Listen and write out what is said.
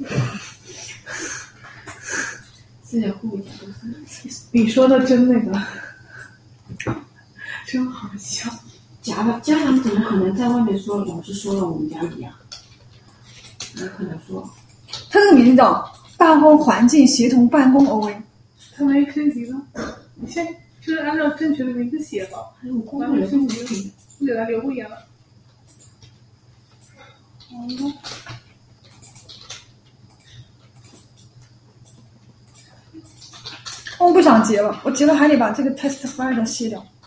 字也互一下都是。 你说的真那个，真好笑。 家长怎么可能在外面说老师说了我们家里啊？没可能说。 他这个名字叫大方环境协同办公 OA。他没升级呢，你先就是按照正确的名字写吧。 还有公布升级， 我给他留个言了。我不想截了，我截了还得把这个 test file 卸掉。